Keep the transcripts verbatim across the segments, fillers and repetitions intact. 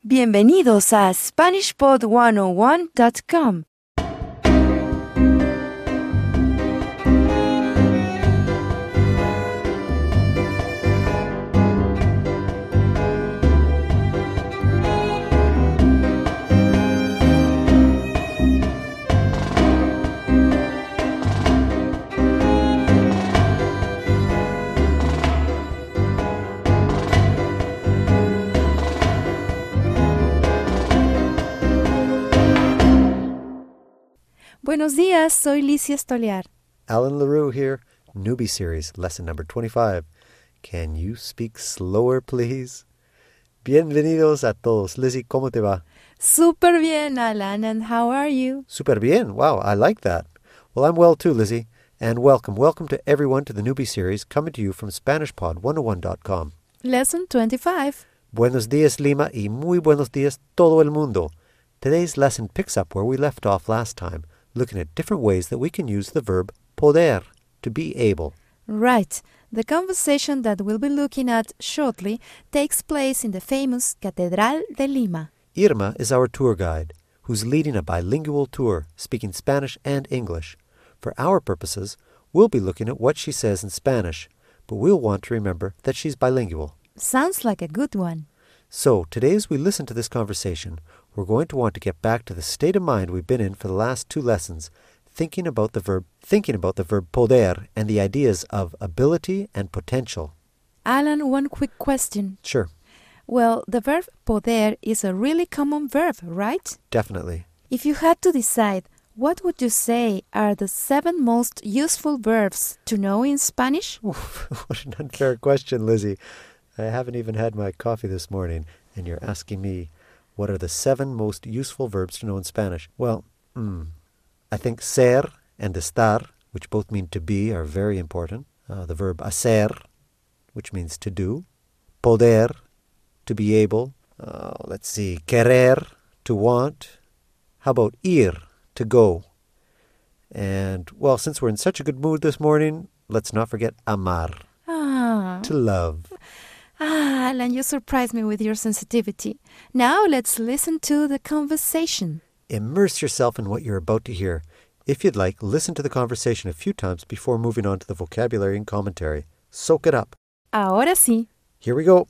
Bienvenidos a Spanish Pod ciento uno punto com. Buenos días, soy Licia Stoliar. Alan LaRue here, Newbie Series, lesson number twenty-five. Can you speak slower, please? Bienvenidos a todos. Lizzie, ¿cómo te va? Super bien, Alan, and how are you? Super bien. Wow, I like that. Well, I'm well too, Lizzie. And welcome, welcome to everyone to the Newbie Series, coming to you from Spanish Pod one oh one dot com. Lesson twenty-five. Buenos días, Lima, y muy buenos días, todo el mundo. Today's lesson picks up where we left off last time, looking at different ways that we can use the verb poder, to be able. Right. The conversation that we'll be looking at shortly takes place in the famous Catedral de Lima. Irma is our tour guide, who's leading a bilingual tour, speaking Spanish and English. For our purposes, we'll be looking at what she says in Spanish, but we'll want to remember that she's bilingual. Sounds like a good one. So, today as we listen to this conversation, we're going to want to get back to the state of mind we've been in for the last two lessons, thinking about the verb thinking about the verb poder and the ideas of ability and potential. Alan, one quick question. Sure. Well, the verb poder is a really common verb, right? Definitely. If you had to decide, what would you say are the seven most useful verbs to know in Spanish? Oof, what an unfair question, Lizzie. I haven't even had my coffee this morning, and you're asking me what are the seven most useful verbs to know in Spanish. Well, mm, I think ser and estar, which both mean to be, are very important. Uh, the verb hacer, which means to do. Poder, to be able. Uh, let's see, querer, to want. How about ir, to go. And, well, since we're in such a good mood this morning, let's not forget amar, Ah. to love. Ah, Alan, you surprised me with your sensitivity. Now let's listen to the conversation. Immerse yourself in what you're about to hear. If you'd like, listen to the conversation a few times before moving on to the vocabulary and commentary. Soak it up. Ahora sí. Here we go.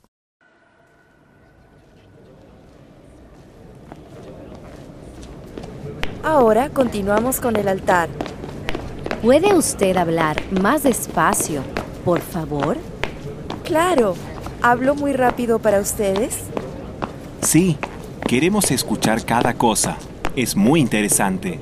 Ahora continuamos con el altar. ¿Puede usted hablar más despacio, por favor? Claro. ¿Hablo muy rápido para ustedes? Sí, queremos escuchar cada cosa. Es muy interesante.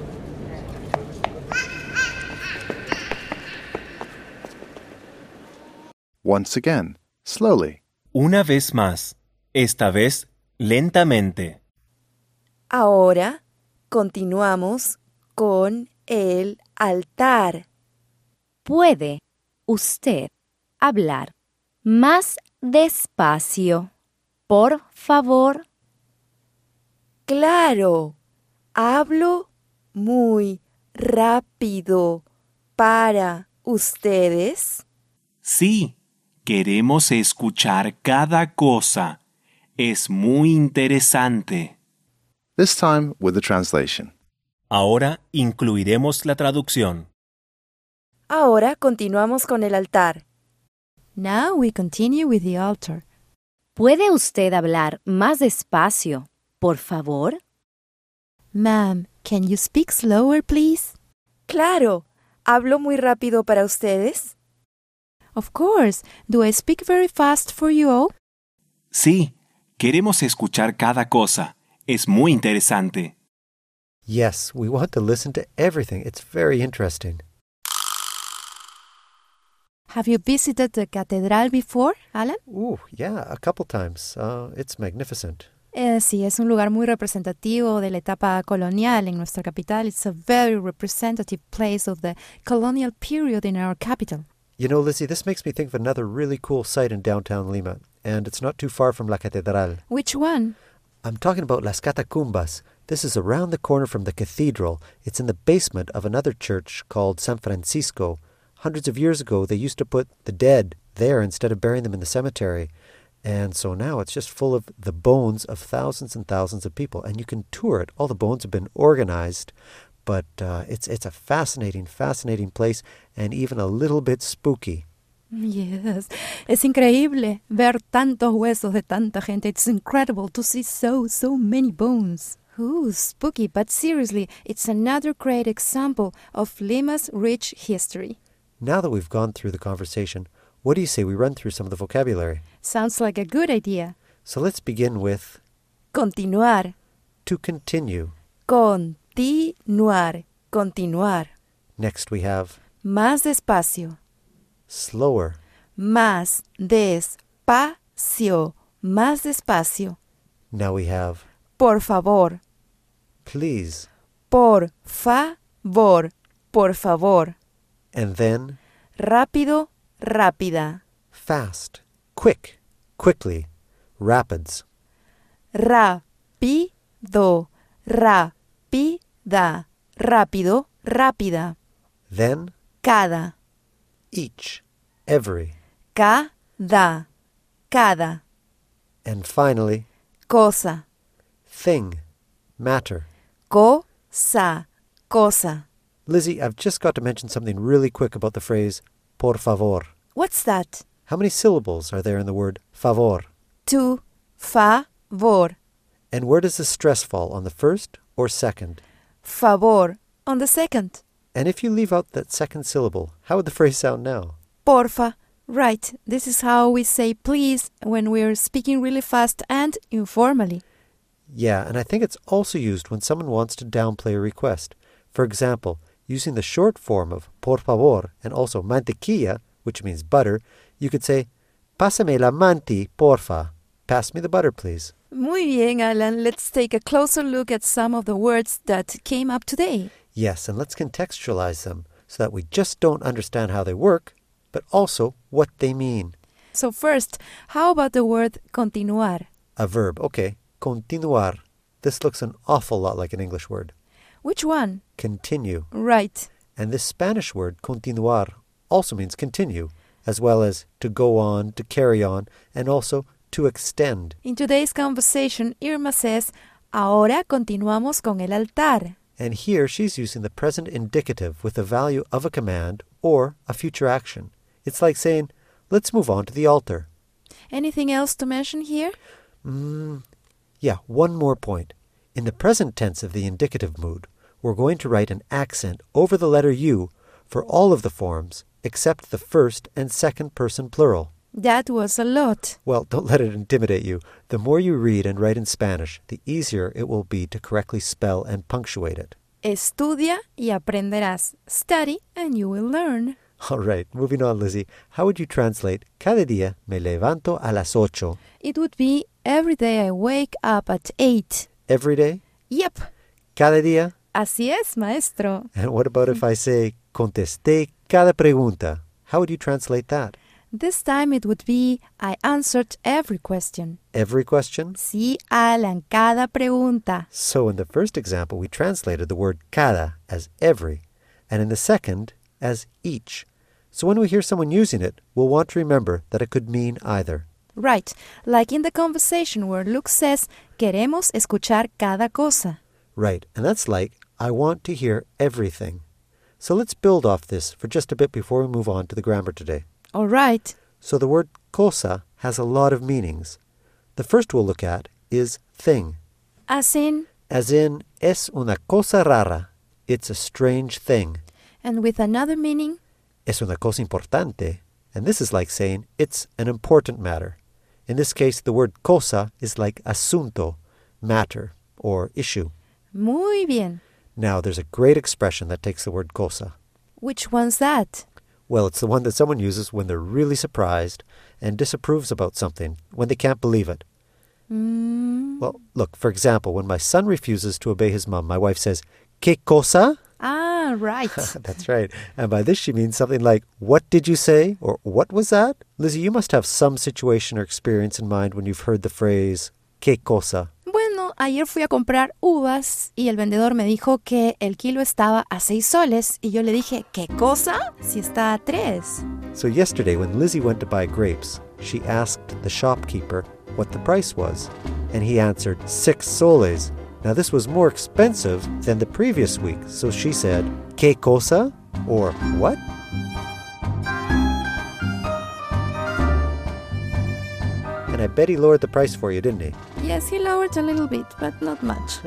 Once again, slowly. Una vez más, esta vez lentamente. Ahora continuamos con el altar. ¿Puede usted hablar más despacio, por favor? Claro, hablo muy rápido para ustedes. Sí, queremos escuchar cada cosa. Es muy interesante. This time with the translation. Ahora incluiremos la traducción. Ahora continuamos con el altar. Now we continue with the altar. ¿Puede usted hablar más despacio, por favor? Ma'am, can you speak slower, please? Claro. ¿Hablo muy rápido para ustedes? Of course. Do I speak very fast for you all? Sí, queremos escuchar cada cosa. Es muy interesante. Yes, we want to listen to everything. It's very interesting. Have you visited the Catedral before, Alan? Ooh, yeah, a couple times. Uh, it's magnificent. Eh, sí, es un lugar muy representativo de la etapa colonial en nuestra capital. It's a very representative place of the colonial period in our capital. You know, Lizzie, this makes me think of another really cool site in downtown Lima, and it's not too far from La Catedral. Which one? I'm talking about Las Catacumbas. This is around the corner from the cathedral. It's in the basement of another church called San Francisco. Hundreds of years ago, they used to put the dead there instead of burying them in the cemetery. And so now it's just full of the bones of thousands and thousands of people. And you can tour it. All the bones have been organized. But uh, it's, it's a fascinating, fascinating place and even a little bit spooky. Yes, es increíble ver tantos huesos de tanta gente. It's incredible to see so, so many bones. Ooh, spooky, but seriously, it's another great example of Lima's rich history. Now that we've gone through the conversation, what do you say we run through some of the vocabulary? Sounds like a good idea. So let's begin with... Continuar. To continue. Continuar. Continuar. Next we have... Más despacio. Slower. Más despacio. Más despacio. Now we have... Por favor. Please. Por favor. Por favor. And then... Rápido, rápida. Fast. Quick. Quickly. Rapids. Rápido, rápida. Rápido, rápida. Then... Cada. Each. Every. Cada. Cada. And finally... Cosa. Thing. Matter. Cosa. Cosa. Lizzie, I've just got to mention something really quick about the phrase por favor. What's that? How many syllables are there in the word favor? Tu favor. And where does the stress fall, on the first or second? Favor. On the second. And if you leave out that second syllable, how would the phrase sound now? Porfa. Right. This is how we say please when we're speaking really fast and informally. Yeah, and I think it's also used when someone wants to downplay a request. For example, using the short form of por favor and also mantequilla, which means butter, you could say, Pásame la manti, porfa. Pass me the butter, please. Muy bien, Alan. Let's take a closer look at some of the words that came up today. Yes, and let's contextualize them so that we just don't understand how they work, but also what they mean. So first, how about the word continuar? A verb, okay. Continuar. This looks an awful lot like an English word. Which one? Continue. Right. And this Spanish word, continuar, also means continue, as well as to go on, to carry on, and also to extend. In today's conversation, Irma says, Ahora continuamos con el altar. And here she's using the present indicative with the value of a command or a future action. It's like saying, let's move on to the altar. Anything else to mention here? Mm, yeah, one more point. In the present tense of the indicative mood, we're going to write an accent over the letter U for all of the forms except the first and second person plural. That was a lot. Well, don't let it intimidate you. The more you read and write in Spanish, the easier it will be to correctly spell and punctuate it. Estudia y aprenderás. Study and you will learn. All right, moving on, Lizzie. How would you translate Cada día me levanto a las ocho? It would be every day I wake up at eight. Every day? Yep. Cada día? Así es, maestro. And what about if I say contesté cada pregunta? How would you translate that? This time it would be, I answered every question. Every question? Sí, Alan, cada pregunta. So in the first example, we translated the word cada as every, and in the second, as each. So when we hear someone using it, we'll want to remember that it could mean either. Right, like in the conversation where Luke says, queremos escuchar cada cosa. Right, and that's like, I want to hear everything. So let's build off this for just a bit before we move on to the grammar today. All right. So the word cosa has a lot of meanings. The first we'll look at is thing. As in? As in, es una cosa rara. It's a strange thing. And with another meaning? Es una cosa importante. And this is like saying it's an important matter. In this case, the word cosa is like asunto, matter, or issue. Muy bien. Now, there's a great expression that takes the word cosa. Which one's that? Well, it's the one that someone uses when they're really surprised and disapproves about something, when they can't believe it. Mm. Well, look, for example, when my son refuses to obey his mom, my wife says, ¿Qué cosa? Ah, right. That's right. And by this she means something like, what did you say? Or what was that? Lizzie, you must have some situation or experience in mind when you've heard the phrase, ¿Qué cosa? Bueno, ayer fui a comprar uvas y el vendedor me dijo que el kilo estaba a seis soles y yo le dije, ¿qué cosa? Si está a tres. So yesterday when Lizzie went to buy grapes, she asked the shopkeeper what the price was, and he answered six soles. Now this was more expensive than the previous week, so she said, ¿Qué cosa? Or what? And I bet he lowered the price for you, didn't he? Yes, he lowered a little bit, but not much.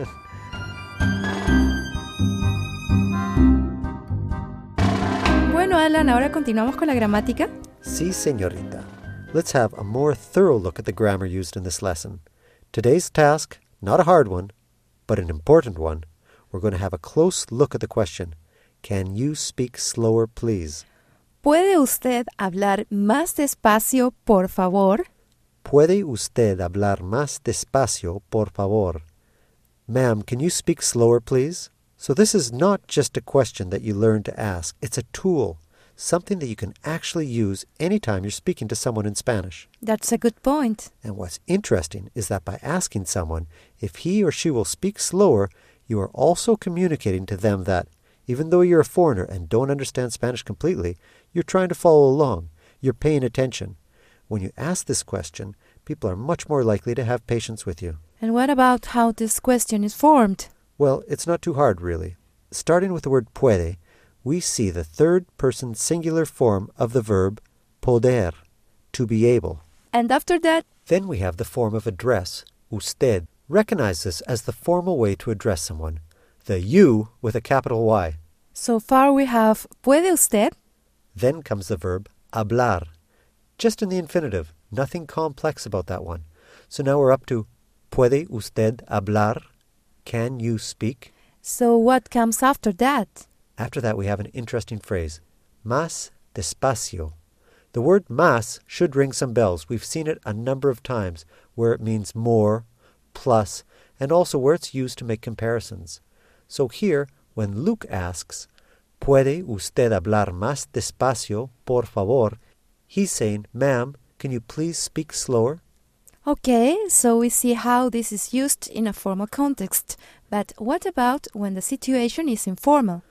Bueno, Alan, ahora continuamos con la gramática. Sí, señorita. Let's have a more thorough look at the grammar used in this lesson. Today's task, not a hard one, but an important one. We're going to have a close look at the question. Can you speak slower, please? ¿Puede usted hablar más despacio, por favor? ¿Puede usted hablar más despacio, por favor? Ma'am, can you speak slower, please? So this is not just a question that you learn to ask. It's a tool, something that you can actually use anytime you're speaking to someone in Spanish. That's a good point. And what's interesting is that by asking someone if he or she will speak slower, you are also communicating to them that even though you're a foreigner and don't understand Spanish completely, you're trying to follow along. You're paying attention. When you ask this question, people are much more likely to have patience with you. And what about how this question is formed? Well, it's not too hard, really. Starting with the word puede, we see the third-person singular form of the verb poder, to be able. And after that? Then we have the form of address, usted. Recognize this as the formal way to address someone, the you with a capital Y. So far we have ¿puede usted? Then comes the verb hablar, just in the infinitive, nothing complex about that one. So now we're up to ¿puede usted hablar? Can you speak? So what comes after that? After that we have an interesting phrase, más despacio. The word más should ring some bells. We've seen it a number of times where it means more, plus, and also where it's used to make comparisons. So here, when Luke asks, ¿puede usted hablar más despacio, por favor? He's saying, ma'am, can you please speak slower? Okay, so we see how this is used in a formal context. But what about when the situation is informal?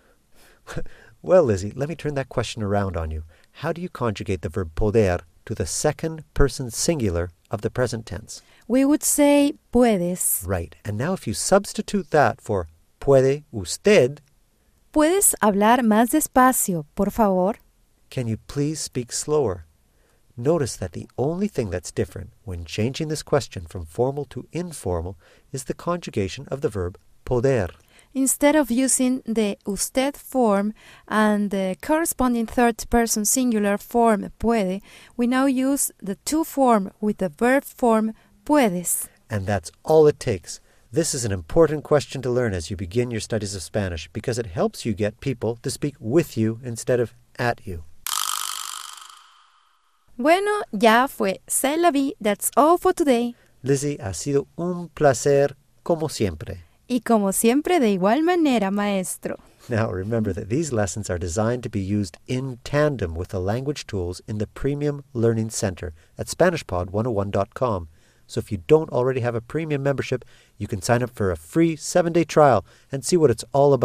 Well, Lizzie, let me turn that question around on you. How do you conjugate the verb poder to the second person singular of the present tense? We would say puedes. Right. And now if you substitute that for puede usted, ¿Puedes hablar más despacio, por favor? Can you please speak slower? Notice that the only thing that's different when changing this question from formal to informal is the conjugation of the verb poder. Instead of using the usted form and the corresponding third-person singular form puede, we now use the to form with the verb form puedes. And that's all it takes. This is an important question to learn as you begin your studies of Spanish because it helps you get people to speak with you instead of at you. Bueno, ya fue. C'est la vie. That's all for today. Lizzie, ha sido un placer como siempre. Y como siempre, de igual manera, maestro. Now, remember that these lessons are designed to be used in tandem with the language tools in the Premium Learning Center at Spanish Pod one oh one dot com. So if you don't already have a premium membership, you can sign up for a free seven-day trial and see what it's all about.